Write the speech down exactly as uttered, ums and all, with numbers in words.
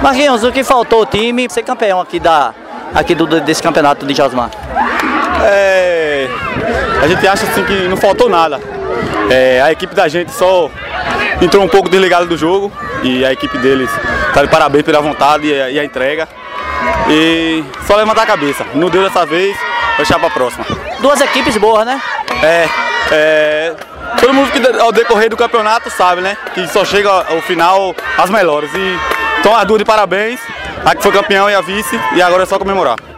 Marquinhos, o que faltou o time ser campeão aqui, da, aqui do, desse campeonato de Josmar? É, a gente acha assim que não faltou nada. É, a equipe da gente só entrou um pouco desligada do jogo e a equipe deles está de parabéns pela vontade e a, e a entrega. E só levantar a cabeça. Não deu dessa vez, vai deixar para a próxima. Duas equipes boas, né? É, é, todo mundo que ao decorrer do campeonato sabe, né? Que só chega ao final as melhores. E então as duas de parabéns, a que foi campeão e a vice, e agora é só comemorar.